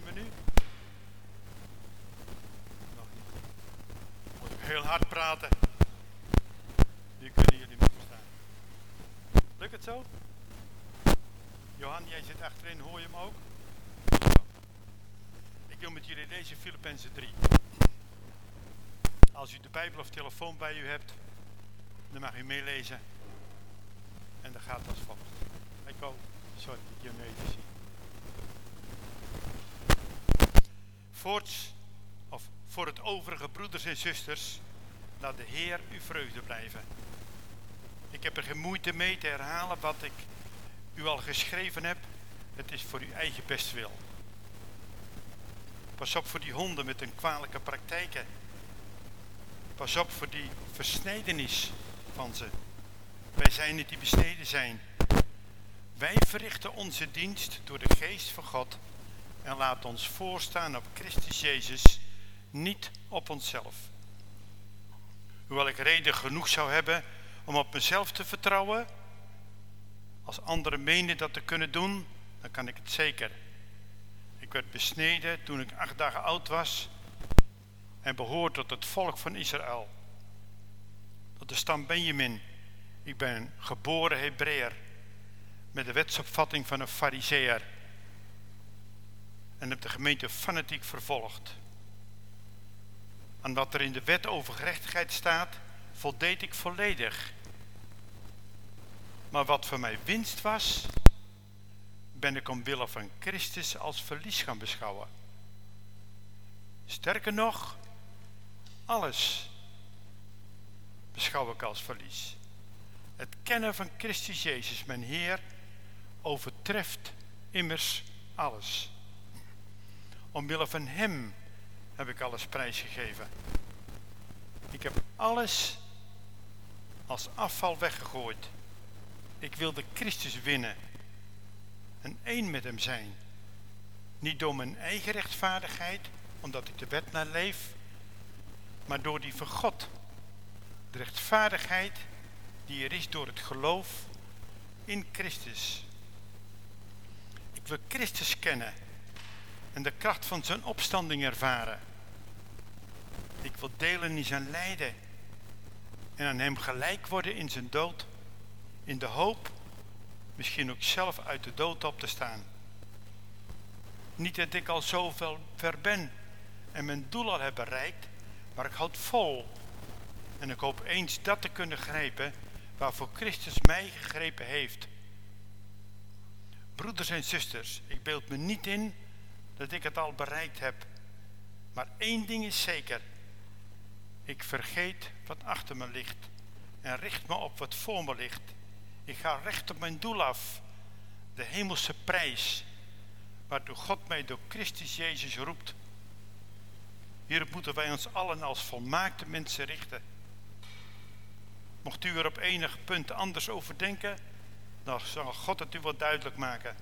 jullie me nu? Nog niet. Moet ik heel hard praten. Nu kunnen jullie me verstaan. Lukt het zo? Johan, jij zit achterin, hoor je hem ook? Ik wil met jullie lezen Filippenzen 3. Als u de Bijbel of telefoon bij u hebt, dan mag u meelezen. En dat gaat als volgt. Sorry, ik je hem even zie. Voorts, of voor het overige broeders en zusters, laat de Heer uw vreugde blijven. Ik heb er geen moeite mee te herhalen wat ik u al geschreven heb. Het is voor uw eigen bestwil. Pas op voor die honden met hun kwalijke praktijken. Pas op voor die versnijdenis van ze. Wij zijn het die besneden zijn. Wij verrichten onze dienst door de geest van God en laten ons voorstaan op Christus Jezus, niet op onszelf. Hoewel ik reden genoeg zou hebben om op mezelf te vertrouwen, als anderen menen dat te kunnen doen, dan kan ik het zeker. Ik werd besneden toen ik 8 dagen oud was en behoor tot het volk van Israël, tot de stam Benjamin. Ik ben een geboren Hebreeër met de wetsopvatting van een Farizeeër en heb de gemeente fanatiek vervolgd. Aan wat er in de wet over gerechtigheid staat, voldeed ik volledig. Maar wat voor mij winst was, ben ik omwille van Christus als verlies gaan beschouwen. Sterker nog, alles beschouw ik als verlies. Het kennen van Christus Jezus, mijn Heer, overtreft immers alles. Omwille van Hem heb ik alles prijsgegeven. Ik heb alles als afval weggegooid. Ik wilde Christus winnen en één met Hem zijn. Niet door mijn eigen rechtvaardigheid, omdat ik de wet naleef, maar door die van God. De rechtvaardigheid die er is door het geloof in Christus. Ik wil Christus kennen en de kracht van zijn opstanding ervaren. Ik wil delen in zijn lijden en aan hem gelijk worden in zijn dood, in de hoop misschien ook zelf uit de dood op te staan. Niet dat ik al zoveel ver ben en mijn doel al heb bereikt, maar ik houd vol en ik hoop eens dat te kunnen grijpen waarvoor Christus mij gegrepen heeft. Broeders en zusters, ik beeld me niet in dat ik het al bereikt heb. Maar één ding is zeker. Ik vergeet wat achter me ligt en richt me op wat voor me ligt. Ik ga recht op mijn doel af, de hemelse prijs, waartoe God mij door Christus Jezus roept. Hierop moeten wij ons allen als volmaakte mensen richten. Mocht u er op enig punt anders over denken, dan zal God het u wat duidelijk maken.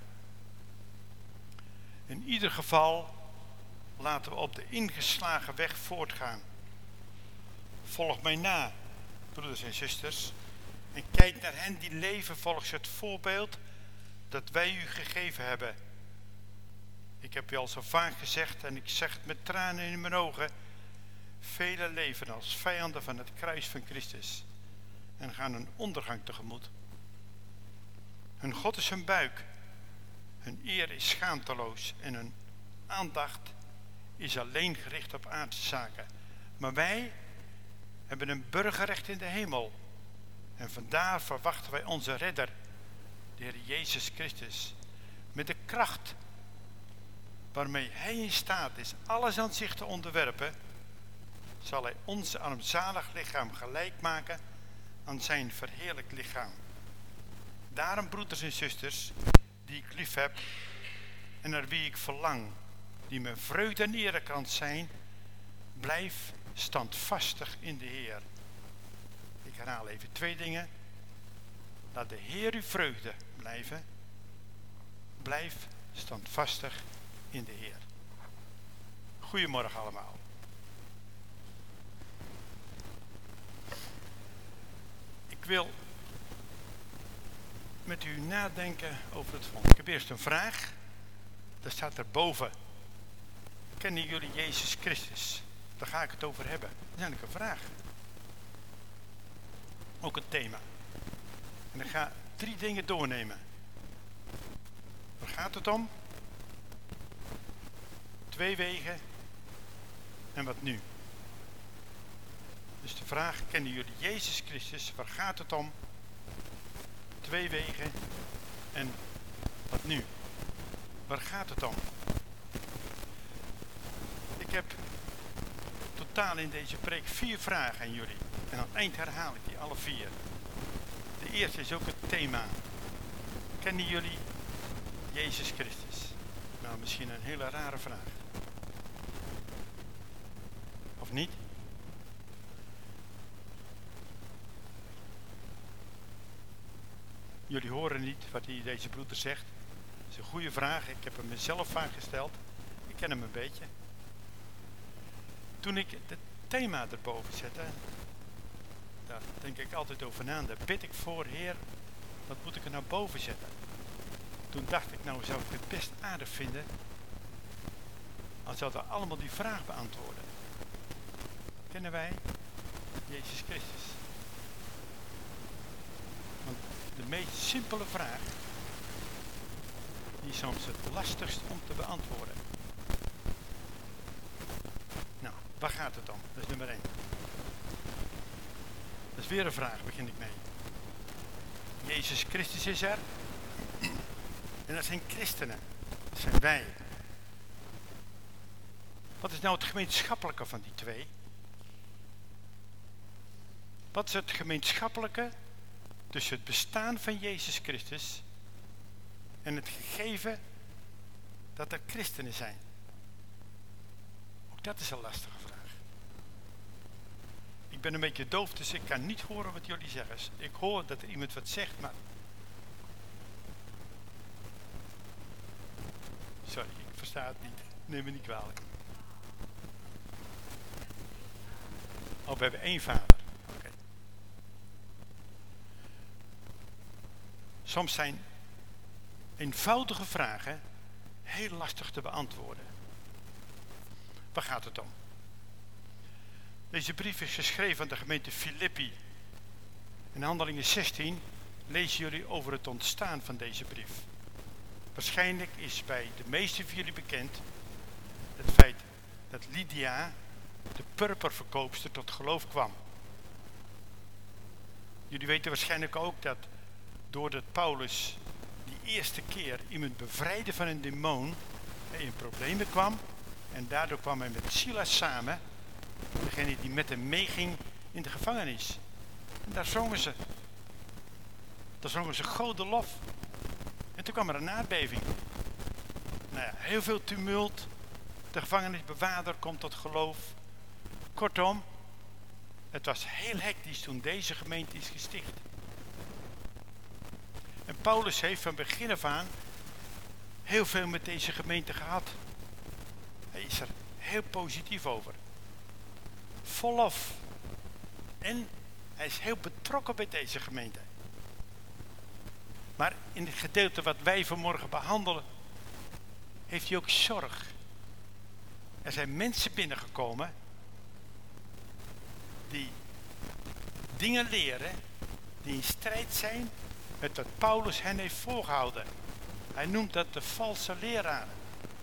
In ieder geval laten we op de ingeslagen weg voortgaan. Volg mij na, broeders en zusters, en kijk naar hen die leven volgens het voorbeeld dat wij u gegeven hebben. Ik heb u al zo vaak gezegd en ik zeg het met tranen in mijn ogen. Velen leven als vijanden van het kruis van Christus en gaan een ondergang tegemoet. Hun God is hun buik, hun eer is schaamteloos en hun aandacht is alleen gericht op aardse zaken. Maar wij hebben een burgerrecht in de hemel en vandaar verwachten wij onze redder, de Heer Jezus Christus. Met de kracht waarmee Hij in staat is alles aan zich te onderwerpen, zal Hij ons armzalig lichaam gelijk maken aan zijn verheerlijk lichaam. Daarom, broeders en zusters, die ik lief heb en naar wie ik verlang, die mijn vreugde en erekrans zijn, blijf standvastig in de Heer. Ik herhaal even 2 dingen. Laat de Heer uw vreugde blijven. Blijf standvastig in de Heer. Goedemorgen allemaal. Ik wil met u nadenken over het volgende. Ik heb eerst een vraag. Daar staat erboven. kennen jullie Jezus Christus? Daar ga ik het over hebben. Dat is eigenlijk een vraag. Ook een thema. En ik ga 3 dingen doornemen. Waar gaat het om? 2 wegen. En wat nu? Dus de vraag, kennen jullie Jezus Christus? Waar gaat het om? 2 wegen. En wat nu? Waar gaat het om? Ik heb totaal in deze preek 4 vragen aan jullie. En aan het eind herhaal ik die alle 4. De eerste is ook het thema. Kennen jullie Jezus Christus? Nou, misschien een hele rare vraag. Of niet? Jullie horen niet wat deze broeder zegt. Dat is een goede vraag. Ik heb hem mezelf vaak gesteld. Ik ken hem een beetje. Toen ik het thema erboven zette, daar denk ik altijd over na. Daar bid ik voor, Heer, wat moet ik er nou boven zetten? Toen dacht ik, nou zou ik het best aardig vinden als zouden we allemaal die vraag beantwoorden. Kennen wij Jezus Christus? Want de meest simpele vraag, die is soms het lastigst om te beantwoorden. Nou, waar gaat het om? Dat is nummer 1. Dat is weer een vraag, begin ik mee. Jezus Christus is er. En dat zijn christenen. Dat zijn wij. Wat is nou het gemeenschappelijke van die 2? Wat is het gemeenschappelijke tussen het bestaan van Jezus Christus en het gegeven dat er christenen zijn? Ook dat is een lastige vraag. Ik ben een beetje doof, dus ik kan niet horen wat jullie zeggen. Ik hoor dat er iemand wat zegt, maar... Sorry, ik versta het niet. Neem me niet kwalijk. Oh, we hebben 1 vader. Okay. Soms zijn eenvoudige vragen heel lastig te beantwoorden. Waar gaat het om? Deze brief is geschreven aan de gemeente Filippi. In Handelingen 16 lezen jullie over het ontstaan van deze brief. Waarschijnlijk is bij de meesten van jullie bekend het feit dat Lydia, de purperverkoopster, tot geloof kwam. Jullie weten waarschijnlijk ook dat doordat Paulus die eerste keer iemand bevrijdde van een demon, hij in problemen kwam en daardoor kwam hij met Silas samen, degene die met hem meeging in de gevangenis. En daar zongen ze. Daar zongen ze God de lof. En toen kwam er een aardbeving. Nou ja, heel veel tumult. De gevangenisbewaarder komt tot geloof. Kortom, het was heel hectisch toen deze gemeente is gesticht. En Paulus heeft van begin af aan heel veel met deze gemeente gehad. Hij is er heel positief over. Vol lof. En hij is heel betrokken bij deze gemeente. Maar in het gedeelte wat wij vanmorgen behandelen, heeft hij ook zorg. Er zijn mensen binnengekomen die dingen leren die in strijd zijn met wat Paulus hen heeft voorgehouden. Hij noemt dat de valse leraren.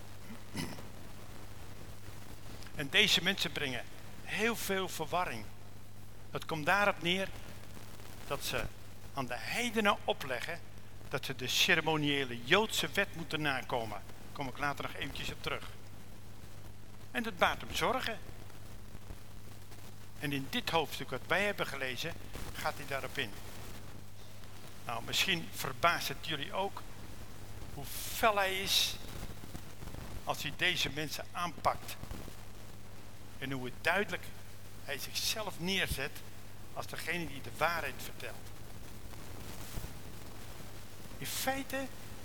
En deze mensen brengen heel veel verwarring. Het komt daarop neer dat ze aan de heidenen opleggen dat ze de ceremoniële Joodse wet moeten nakomen. Daar kom ik later nog eventjes op terug. En dat baart hem zorgen. En in dit hoofdstuk wat wij hebben gelezen, gaat hij daarop in. Nou, misschien verbaast het jullie ook hoe fel hij is als hij deze mensen aanpakt. En hoe het duidelijk hij zichzelf neerzet als degene die de waarheid vertelt. In feite,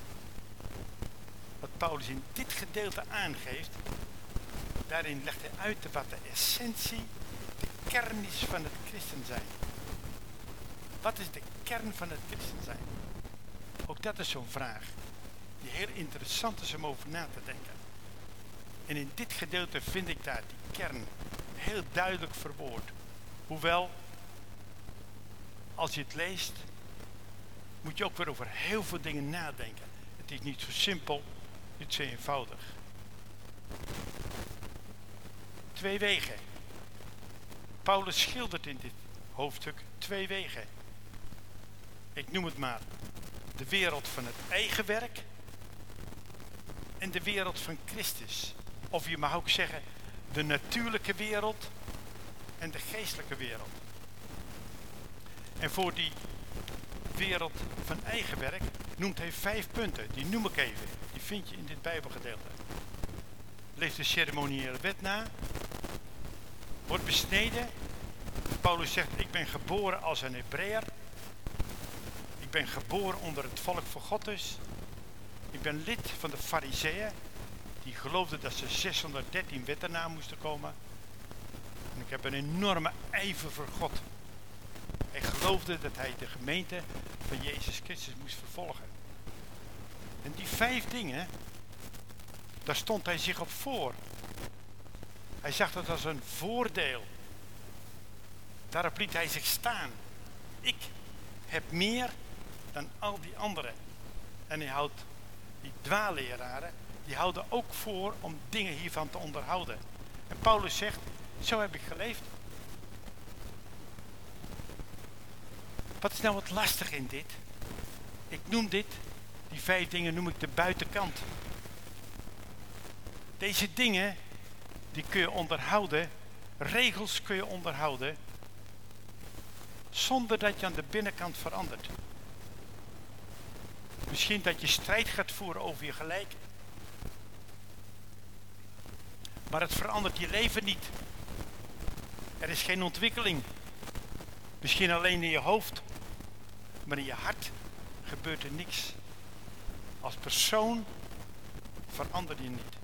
wat Paulus in dit gedeelte aangeeft, daarin legt hij uit wat de essentie, de kern is van het christen zijn. Wat is de kern van het christen zijn? Ook dat is zo'n vraag die heel interessant is om over na te denken. En in dit gedeelte vind ik daar die kern heel duidelijk verwoord. Hoewel, als je het leest, moet je ook weer over heel veel dingen nadenken. Het is niet zo simpel, het is zo eenvoudig. 2 wegen. Paulus schildert in dit hoofdstuk 2 wegen. Ik noem het maar de wereld van het eigen werk en de wereld van Christus. Of je mag ook zeggen de natuurlijke wereld en de geestelijke wereld. En voor die wereld van eigen werk noemt hij 5 punten. Die noem ik even. Die vind je in dit Bijbelgedeelte. Leef de ceremoniële wet na. Wordt besneden. Paulus zegt, ik ben geboren als een Hebreeër. Ik ben geboren onder het volk van God dus. Ik ben lid van de Farizeeën. Die geloofden dat ze 613 wetten na moesten komen. En ik heb een enorme ijver voor God. Hij geloofde dat hij de gemeente van Jezus Christus moest vervolgen. En die 5 dingen, daar stond hij zich op voor. Hij zag dat als een voordeel. Daarop liet hij zich staan. Ik heb meer dan al die anderen. En hij houdt die dwaalleraren, die houden ook voor om dingen hiervan te onderhouden. En Paulus zegt, zo heb ik geleefd. Wat is nou wat lastig in dit? Ik noem dit, die 5 dingen noem ik de buitenkant. Deze dingen, die kun je onderhouden, regels kun je onderhouden, zonder dat je aan de binnenkant verandert. Misschien dat je strijd gaat voeren over je gelijk. Maar het verandert je leven niet. Er is geen ontwikkeling. Misschien alleen in je hoofd. Maar in je hart gebeurt er niks. Als persoon verander je niet.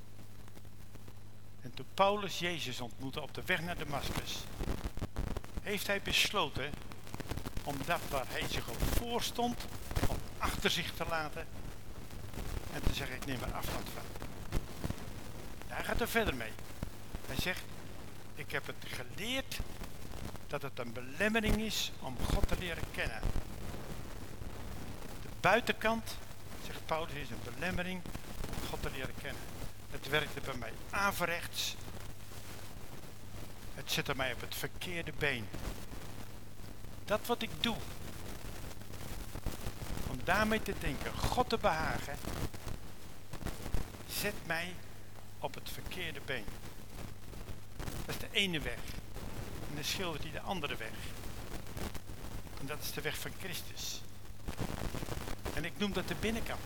En toen Paulus Jezus ontmoette op de weg naar Damascus, heeft hij besloten om dat waar hij zich op voor stond, om achter zich te laten en te zeggen, ik neem er afstand van. Hij gaat er verder mee. Hij zegt, ik heb het geleerd dat het een belemmering is om God te leren kennen. De buitenkant, zegt Paulus, is een belemmering om God te leren kennen. Het werkte bij mij averechts. Het zette mij op het verkeerde been. Dat wat ik doe, om daarmee te denken God te behagen, zet mij op het verkeerde been. Dat is de ene weg. En dan schildert hij de andere weg. En dat is de weg van Christus. En ik noem dat de binnenkant.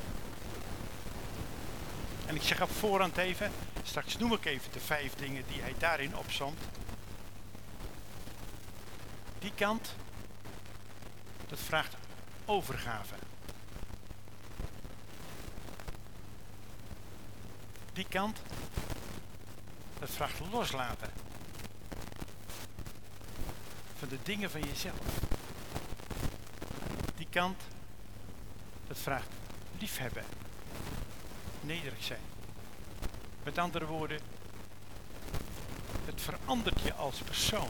En ik zeg op voorhand even, straks noem ik even de 5 dingen die hij daarin opsomt. Die kant, dat vraagt overgave. Die kant, dat vraagt loslaten. Van de dingen van jezelf. Die kant, dat vraagt liefhebben. Nederig zijn. Met andere woorden, het verandert je als persoon.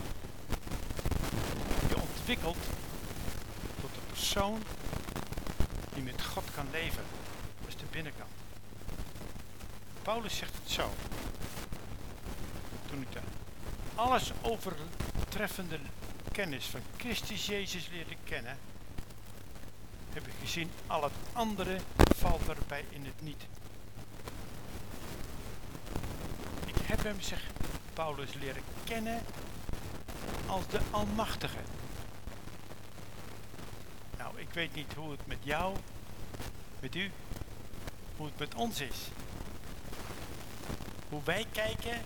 Je ontwikkelt tot een persoon die met God kan leven. Dat is de binnenkant. Paulus zegt het zo. Toen ik de alles overtreffende kennis van Christus Jezus leerde kennen, heb ik gezien, al het andere valt erbij in het niet. Ik heb hem, zegt Paulus, leren kennen als de Almachtige. Nou, ik weet niet hoe het met jou, met u, hoe het met ons is. Hoe wij kijken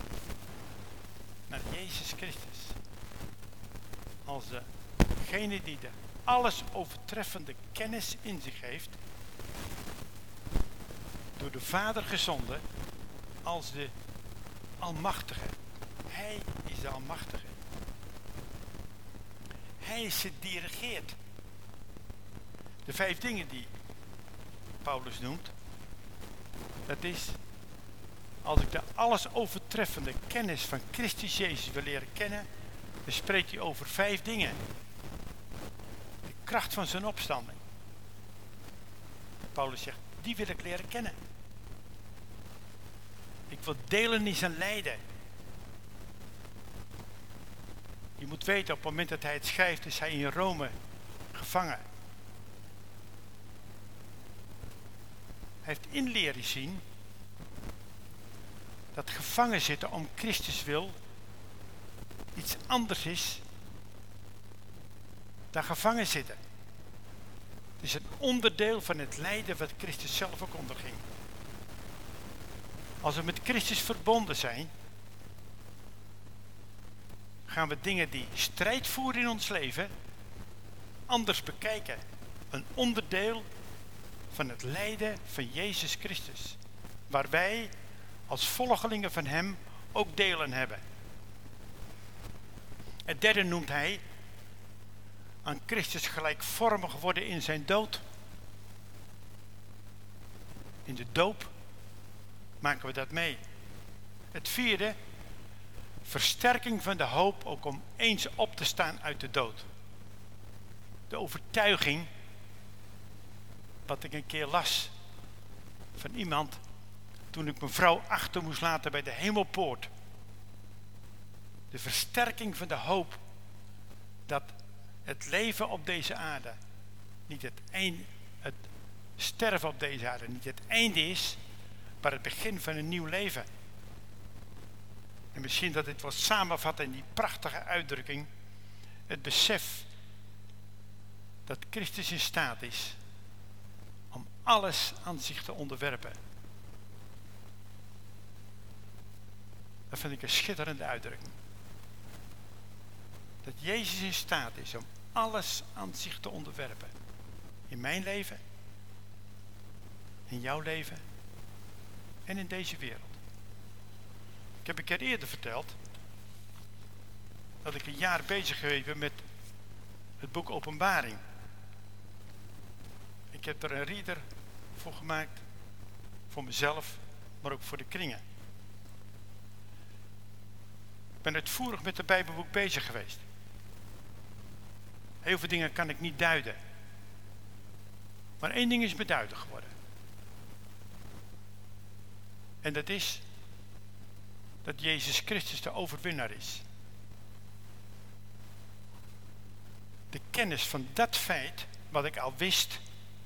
naar Jezus Christus. Als degene die de alles overtreffende kennis in zich heeft, door de Vader gezonden, als de Almachtige. Hij is de Almachtige. Hij is het dirigeert. De 5 dingen die Paulus noemt, dat is als ik de alles overtreffende kennis van Christus Jezus wil leren kennen, dan spreekt hij over 5 dingen. De kracht van zijn opstanding. Paulus zegt, die wil ik leren kennen. Ik wil delen in zijn lijden. Je moet weten, op het moment dat hij het schrijft, is hij in Rome gevangen. Hij heeft in leren zien dat gevangen zitten om Christus wil iets anders is dan gevangen zitten. Het is een onderdeel van het lijden wat Christus zelf ook onderging. Als we met Christus verbonden zijn, gaan we dingen die strijd voeren in ons leven anders bekijken. Een onderdeel van het lijden van Jezus Christus, waar wij als volgelingen van hem ook delen hebben. Het derde noemt hij aan Christus gelijkvormig worden in zijn dood. In de doop maken we dat mee. Het vierde, versterking van de hoop ook om eens op te staan uit de dood. De overtuiging, wat ik een keer las van iemand toen ik mijn vrouw achter moest laten bij de hemelpoort. De versterking van de hoop dat het leven op deze aarde niet het sterven op deze aarde niet het einde is, maar het begin van een nieuw leven. En misschien dat dit wordt samenvat in die prachtige uitdrukking, het besef dat Christus in staat is om alles aan zich te onderwerpen. Dat vind ik een schitterende uitdrukking. Dat Jezus in staat is om alles aan zich te onderwerpen. In mijn leven, in jouw leven en in deze wereld. Ik heb een keer eerder verteld dat ik een jaar bezig geweest ben met het boek Openbaring. Ik heb er een reader voor gemaakt, voor mezelf, maar ook voor de kringen. Ik ben uitvoerig met het Bijbelboek bezig geweest. Heel veel dingen kan ik niet duiden. Maar 1 ding is me duidelijk geworden. En dat is dat Jezus Christus de overwinnaar is. De kennis van dat feit, wat ik al wist,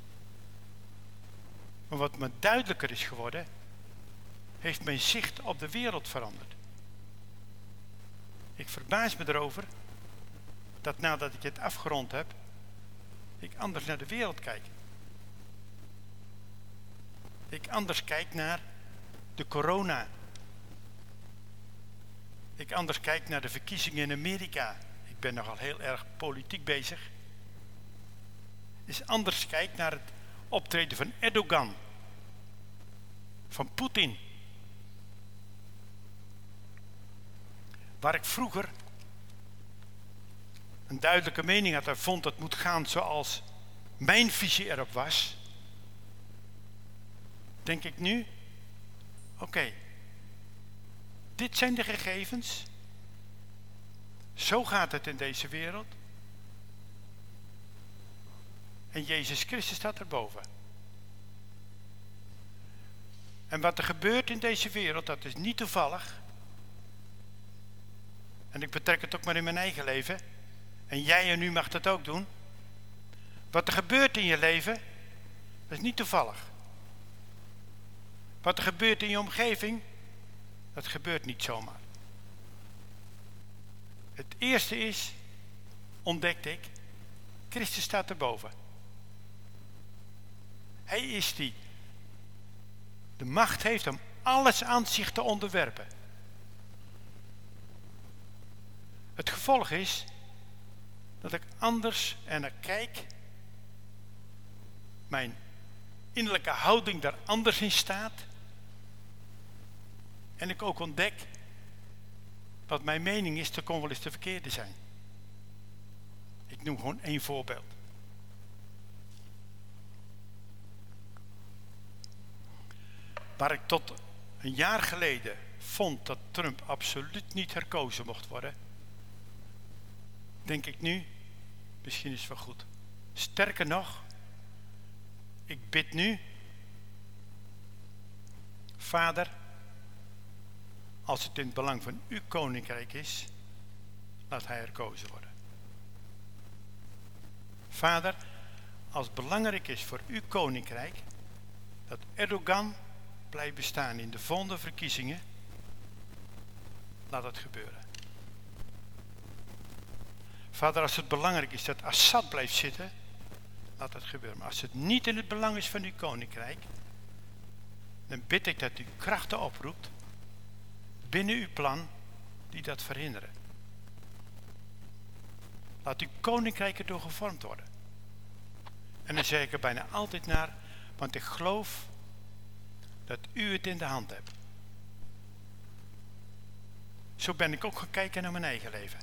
maar wat me duidelijker is geworden, heeft mijn zicht op de wereld veranderd. Ik verbaas me erover dat nadat ik het afgerond heb, ik anders naar de wereld kijk. Ik anders kijk naar de corona. Ik anders kijk naar de verkiezingen in Amerika. Ik ben nogal heel erg politiek bezig. Ik anders kijk naar het optreden van Erdogan. Van Poetin. Waar ik vroeger een duidelijke mening had en vond dat het moet gaan zoals mijn visie erop was, denk ik nu, oké, dit zijn de gegevens, zo gaat het in deze wereld en Jezus Christus staat erboven. En wat er gebeurt in deze wereld, dat is niet toevallig. En ik betrek het ook maar in mijn eigen leven. En jij en u mag dat ook doen. Wat er gebeurt in je leven, dat is niet toevallig. Wat er gebeurt in je omgeving, dat gebeurt niet zomaar. Het eerste is, ontdekte ik, Christus staat erboven. Hij is die de macht heeft om alles aan zich te onderwerpen. Het gevolg is dat ik anders ernaar kijk, mijn innerlijke houding daar anders in staat en ik ook ontdek wat mijn mening is, dat kon wel eens de verkeerde zijn. Ik noem gewoon 1 voorbeeld. Waar ik tot een jaar geleden vond dat Trump absoluut niet herkozen mocht worden, denk ik nu, misschien is het wel goed. Sterker nog, ik bid nu, Vader, als het in het belang van uw koninkrijk is, laat hij herkozen worden. Vader, als het belangrijk is voor uw koninkrijk, dat Erdogan blijft bestaan in de volgende verkiezingen, laat het gebeuren. Vader, als het belangrijk is dat Assad blijft zitten, laat het gebeuren. Maar als het niet in het belang is van uw koninkrijk, dan bid ik dat u krachten oproept binnen uw plan die dat verhinderen. Laat uw koninkrijk erdoor gevormd worden. En dan zeg ik er bijna altijd naar, want ik geloof dat u het in de hand hebt. Zo ben ik ook gaan kijken naar mijn eigen leven.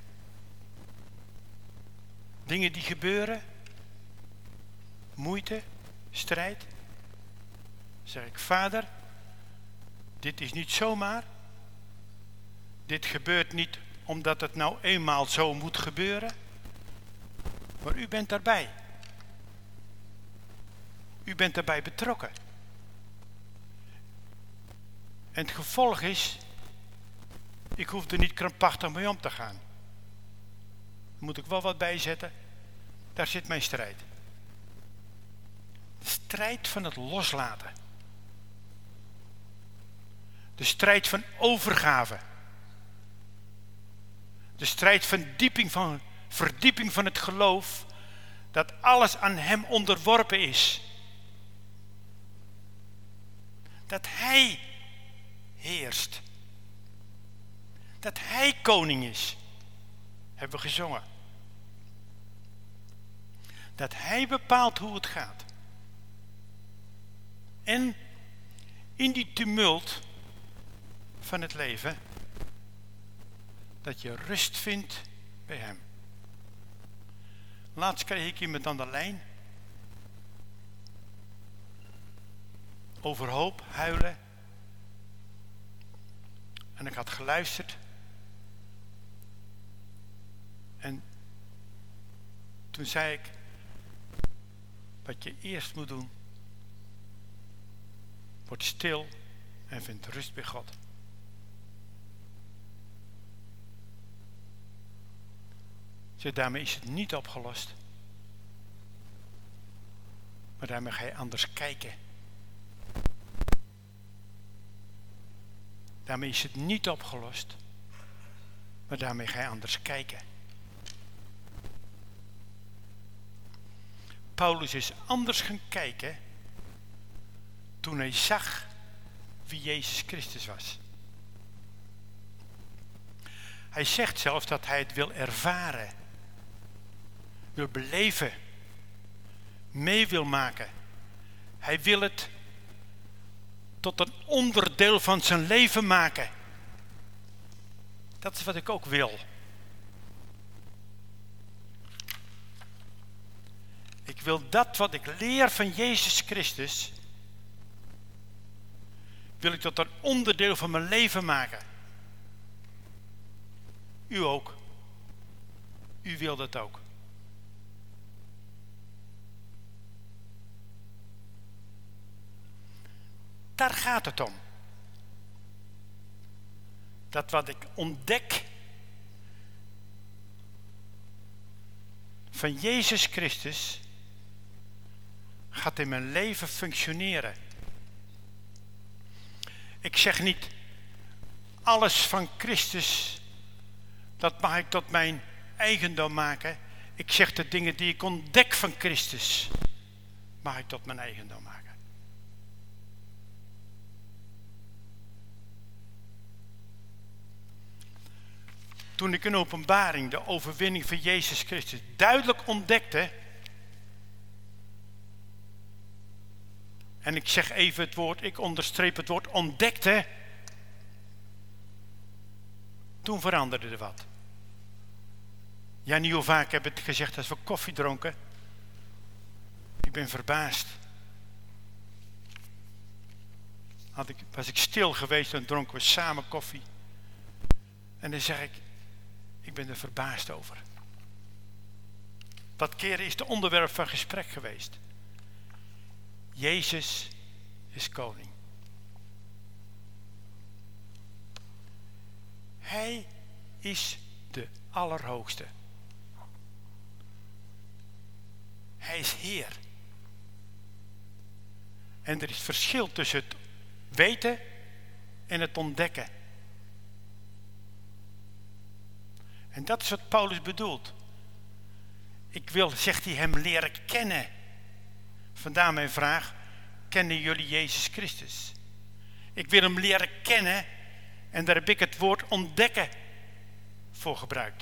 Dingen die gebeuren, moeite, strijd. Zeg ik, Vader, dit is niet zomaar. Dit gebeurt niet omdat het nou eenmaal zo moet gebeuren. Maar u bent daarbij. U bent daarbij betrokken. En het gevolg is, ik hoef er niet krampachtig mee om te gaan. Daar moet ik wel wat bij zetten. Daar zit mijn strijd. De strijd van het loslaten. De strijd van overgave. De strijd van verdieping van het geloof dat alles aan hem onderworpen is. Dat hij heerst. Dat hij koning is. Hebben we gezongen. Dat hij bepaalt hoe het gaat. En in die tumult van het leven, dat je rust vindt bij hem. Laatst kreeg ik iemand aan de lijn. Over hoop, huilen. En ik had geluisterd. En toen zei ik, wat je eerst moet doen, word stil en vind rust bij God. Zeg, daarmee is het niet opgelost. Maar daarmee ga je anders kijken. Daarmee is het niet opgelost. Maar daarmee ga je anders kijken. Paulus is anders gaan kijken toen hij zag wie Jezus Christus was. Hij zegt zelfs dat hij het wil ervaren, wil beleven, mee wil maken. Hij wil het tot een onderdeel van zijn leven maken. Dat is wat ik ook wil. Ik wil dat wat ik leer van Jezus Christus, wil ik tot een onderdeel van mijn leven maken. U ook. U wil dat ook. Daar gaat het om. Dat wat ik ontdek van Jezus Christus gaat in mijn leven functioneren. Ik zeg niet alles van Christus, dat mag ik tot mijn eigendom maken. Ik zeg de dingen die ik ontdek van Christus, mag ik tot mijn eigendom maken. Toen ik in Openbaring de overwinning van Jezus Christus duidelijk ontdekte, en ik zeg even het woord, ik onderstreep het woord ontdekte, toen veranderde er wat. Ja, niet hoe vaak heb ik het gezegd als we koffie dronken. Ik ben verbaasd. was ik stil geweest en dronken we samen koffie. En dan zeg ik ben er verbaasd over. Dat keer is het onderwerp van gesprek geweest. Jezus is koning. Hij is de Allerhoogste. Hij is Heer. En er is verschil tussen het weten en het ontdekken. En dat is wat Paulus bedoelt. Ik wil, zegt hij, hem leren kennen. Vandaar mijn vraag, kennen jullie Jezus Christus? Ik wil hem leren kennen en daar heb ik het woord ontdekken voor gebruikt.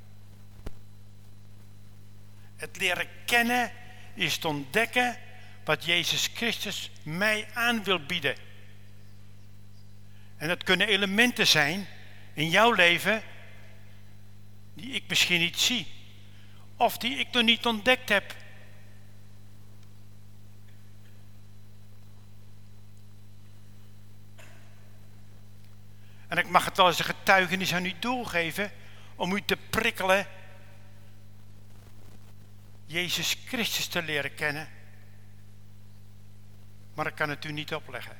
Het leren kennen is te ontdekken wat Jezus Christus mij aan wil bieden. En dat kunnen elementen zijn in jouw leven die ik misschien niet zie. Of die ik nog niet ontdekt heb. En ik mag het wel eens een getuigenis aan u doorgeven om u te prikkelen Jezus Christus te leren kennen. Maar ik kan het u niet opleggen.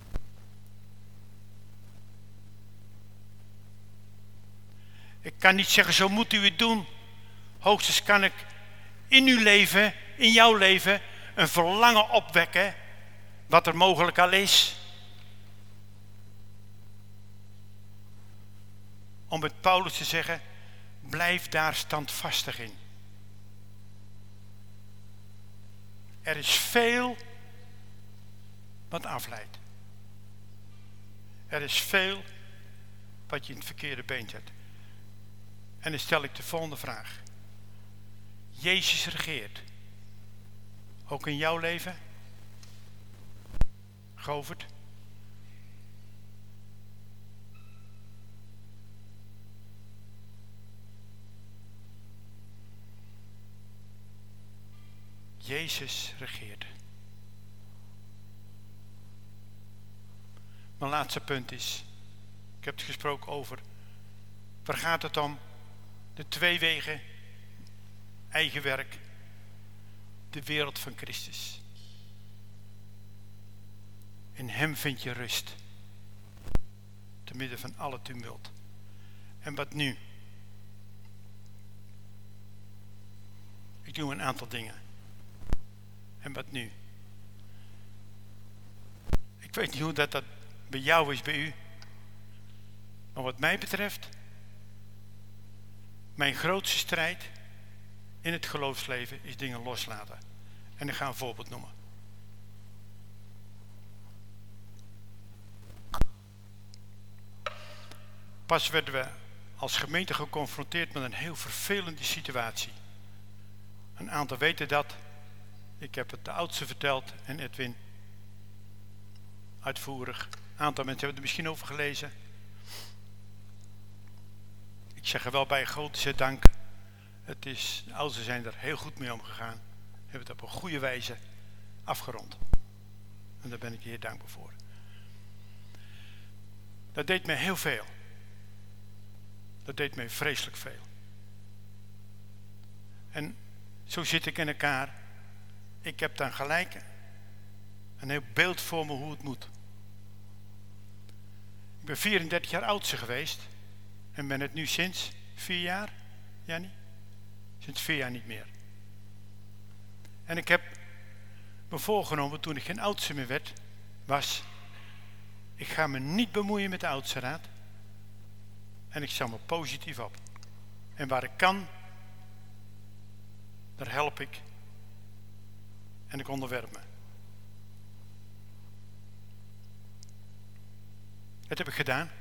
Ik kan niet zeggen, zo moet u het doen. Hoogstens kan ik in uw leven, in jouw leven, een verlangen opwekken, wat er mogelijk al is. Om met Paulus te zeggen, blijf daar standvastig in. Er is veel wat afleidt. Er is veel wat je in het verkeerde been zet. En dan stel ik de volgende vraag. Jezus regeert. Ook in jouw leven? Govert? Jezus regeert. Mijn laatste punt is, ik heb het gesproken over, waar gaat het om? De twee wegen, eigen werk, de wereld van Christus. In hem vind je rust, te midden van alle tumult. En wat nu? Ik doe een aantal dingen. En wat nu? Ik weet niet hoe dat bij jou is, bij u. Maar wat mij betreft, mijn grootste strijd in het geloofsleven is dingen loslaten. En ik ga een voorbeeld noemen. Pas werden we als gemeente geconfronteerd met een heel vervelende situatie. Een aantal weten dat. Ik heb het de oudste verteld en Edwin uitvoerig. Een aantal mensen hebben er misschien over gelezen. Ik zeg er wel bij, grote dank. De oudsten zijn er heel goed mee omgegaan. Hebben het op een goede wijze afgerond. En daar ben ik hier dankbaar voor. Dat deed mij heel veel. Dat deed mij vreselijk veel. En zo zit ik in elkaar. Ik heb dan gelijk een heel beeld voor me hoe het moet. Ik ben 34 jaar oudste geweest. En ben het nu sinds 4 jaar, Jannie? Sinds 4 jaar niet meer. En ik heb me voorgenomen toen ik geen oudste meer werd, was, ik ga me niet bemoeien met de oudste raad. En ik stel me positief op. En waar ik kan, daar help ik. En ik onderwerp me. Dat heb ik gedaan.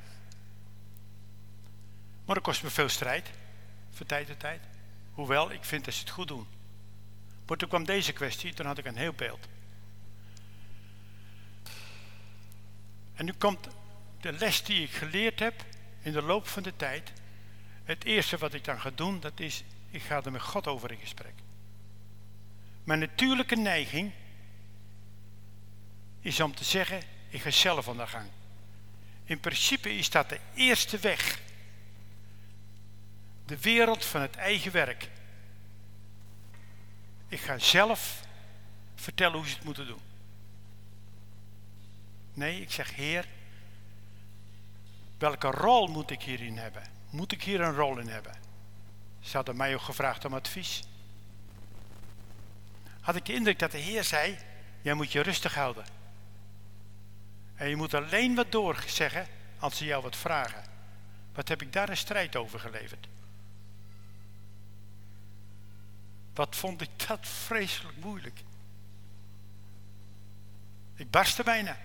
Maar dat kost me veel strijd. Van tijd tot tijd. Hoewel, ik vind dat ze het goed doen. Maar toen kwam deze kwestie, toen had ik een heel beeld. En nu komt de les die ik geleerd heb in de loop van de tijd. Het eerste wat ik dan ga doen, dat is, ik ga er met God over in gesprek. Mijn natuurlijke neiging is om te zeggen, ik ga zelf aan de gang. In principe is dat de eerste weg. De wereld van het eigen werk. Ik ga zelf vertellen hoe ze het moeten doen. Nee, ik zeg, Heer, welke rol moet ik hierin hebben? Moet ik hier een rol in hebben? Ze hadden mij ook gevraagd om advies. Had ik de indruk dat de Heer zei, jij moet je rustig houden. En je moet alleen wat doorzeggen als ze jou wat vragen. Wat heb ik daar een strijd over geleverd? Wat vond ik dat vreselijk moeilijk. Ik barstte bijna.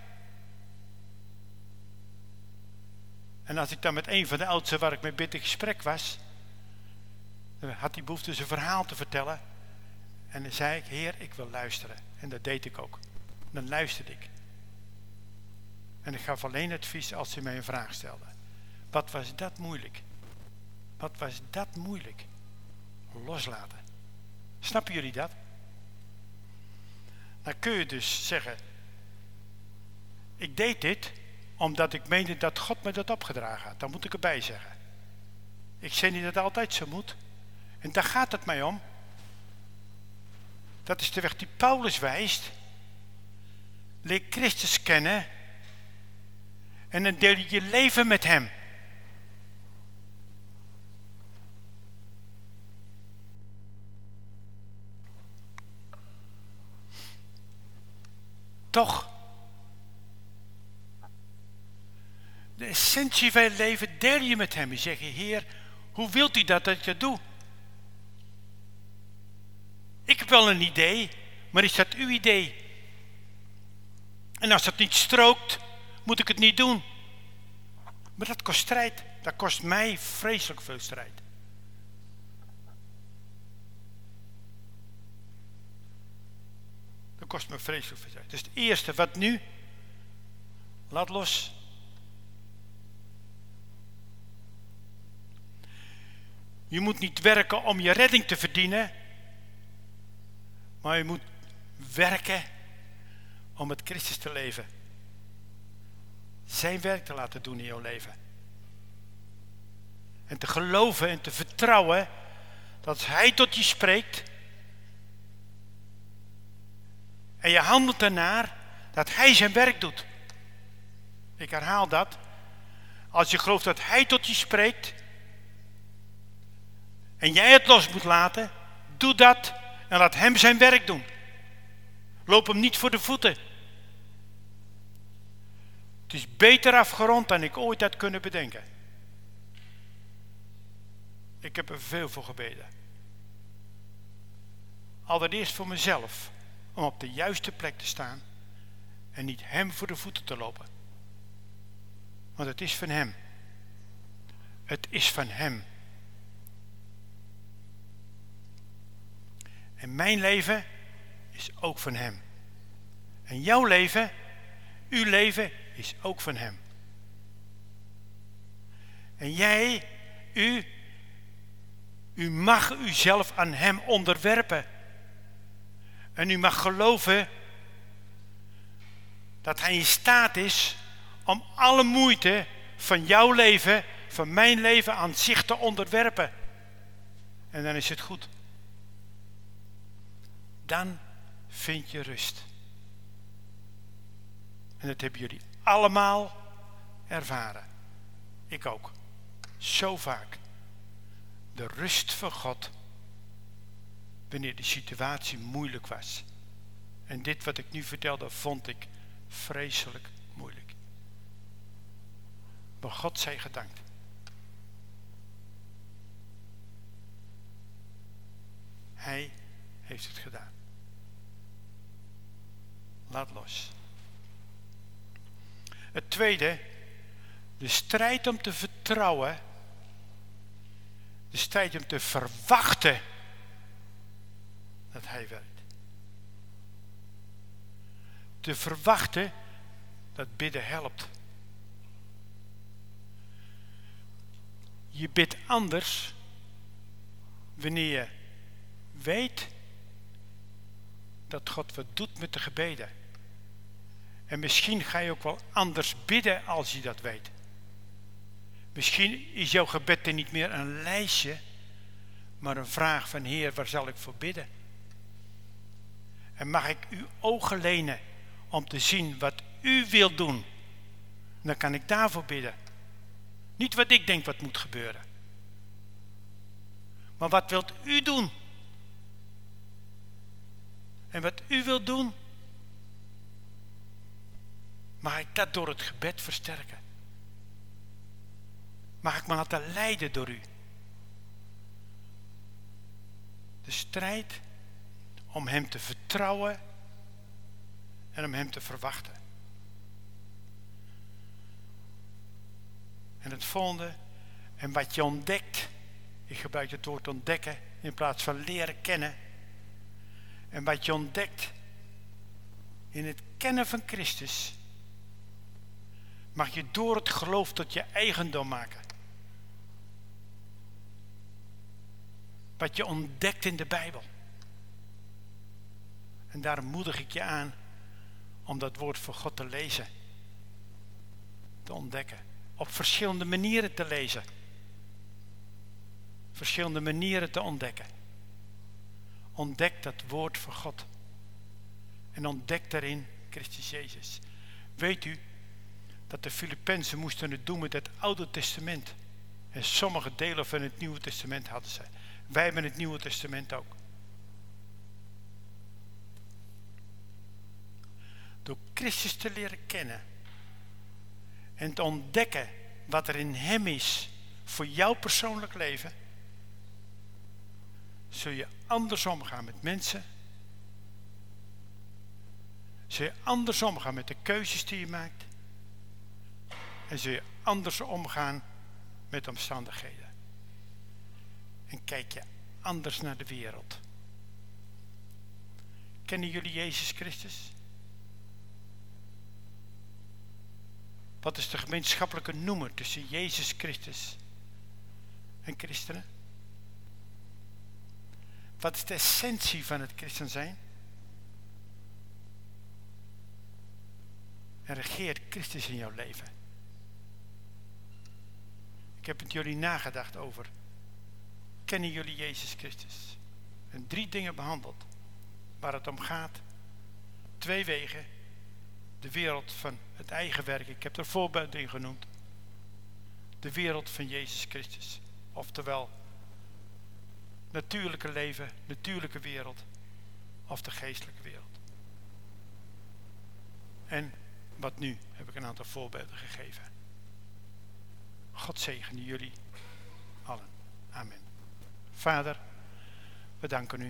En als ik dan met een van de oudsten waar ik mee bid in gesprek was, dan had hij behoefte zijn verhaal te vertellen. En dan zei ik, Heer, ik wil luisteren. En dat deed ik ook. Dan luisterde ik. En ik gaf alleen advies als hij mij een vraag stelde. Wat was dat moeilijk? Wat was dat moeilijk? Loslaten. Snappen jullie dat? Dan kun je dus zeggen, ik deed dit omdat ik meende dat God me dat opgedragen had. Dan moet ik erbij zeggen. Ik zeg niet dat het altijd zo moet. En daar gaat het mij om. Dat is de weg die Paulus wijst. Leer Christus kennen. En dan deel je je leven met hem. Toch. De essentie van het leven deel je met hem. Je zegt, Heer, hoe wilt u dat ik dat doe? Ik heb wel een idee, maar is dat uw idee? En als dat niet strookt, moet ik het niet doen. Maar dat kost strijd. Dat kost mij vreselijk veel strijd. Dat kost me vreselijk veel strijd. Dus het eerste, wat nu? Laat los. Je moet niet werken om je redding te verdienen. Maar je moet werken om met Christus te leven. Zijn werk te laten doen in jouw leven. En te geloven en te vertrouwen dat als hij tot je spreekt en je handelt ernaar, dat hij zijn werk doet. Ik herhaal dat. Als je gelooft dat hij tot je spreekt en jij het los moet laten, doe dat en laat hem zijn werk doen. Loop hem niet voor de voeten. Het is beter afgerond dan ik ooit had kunnen bedenken. Ik heb er veel voor gebeden. Allereerst voor mezelf. Om op de juiste plek te staan. En niet hem voor de voeten te lopen. Want het is van hem. Het is van hem. En mijn leven is ook van hem. En jouw leven, uw leven is ook van hem. En jij, u mag uzelf aan hem onderwerpen. En u mag geloven dat hij in staat is om alle moeite van jouw leven, van mijn leven aan zich te onderwerpen. En dan is het goed. Dan vind je rust. En dat hebben jullie allemaal ervaren. Ik ook. Zo vaak. De rust van God. Wanneer de situatie moeilijk was. En dit wat ik nu vertelde vond ik vreselijk moeilijk. Maar God zij gedankt. Hij heeft het gedaan. Laat los. Het tweede, de strijd om te vertrouwen, de strijd om te verwachten dat hij werkt. Te verwachten dat bidden helpt. Je bidt anders wanneer je weet dat God wat doet met de gebeden. En misschien ga je ook wel anders bidden als je dat weet. Misschien is jouw gebed er niet meer een lijstje, maar een vraag van Heer, waar zal ik voor bidden? En mag ik uw ogen lenen om te zien wat u wilt doen? Dan kan ik daarvoor bidden. Niet wat ik denk wat moet gebeuren. Maar wat wilt u doen? En wat u wilt doen, mag ik dat door het gebed versterken? Mag ik me laten leiden door u? De strijd om hem te vertrouwen en om hem te verwachten. En het volgende, en wat je ontdekt, ik gebruik het woord ontdekken in plaats van leren kennen. En wat je ontdekt in het kennen van Christus, mag je door het geloof tot je eigendom maken. Wat je ontdekt in de Bijbel. En daarom moedig ik je aan om dat woord van God te lezen. Te ontdekken. Op verschillende manieren te lezen. Verschillende manieren te ontdekken. Ontdek dat woord van God. En ontdek daarin Christus Jezus. Weet u dat de Filippenzen moesten het doen met het Oude Testament. En sommige delen van het Nieuwe Testament hadden ze. Wij hebben het Nieuwe Testament ook. Door Christus te leren kennen en te ontdekken wat er in hem is voor jouw persoonlijk leven, zul je anders omgaan met mensen. Zul je anders omgaan met de keuzes die je maakt. En zul je anders omgaan met omstandigheden. En kijk je anders naar de wereld. Kennen jullie Jezus Christus? Wat is de gemeenschappelijke noemer tussen Jezus Christus en christenen? Wat is de essentie van het christen zijn? En regeert Christus in jouw leven? Ik heb met jullie nagedacht over. Kennen jullie Jezus Christus? En 3 dingen behandeld. Waar het om gaat. 2 wegen. De wereld van het eigen werk. Ik heb er voorbeelden in genoemd. De wereld van Jezus Christus. Oftewel, natuurlijke leven, natuurlijke wereld. Of de geestelijke wereld. En wat nu, heb ik een aantal voorbeelden gegeven. God zegene jullie allen. Amen. Vader, we danken u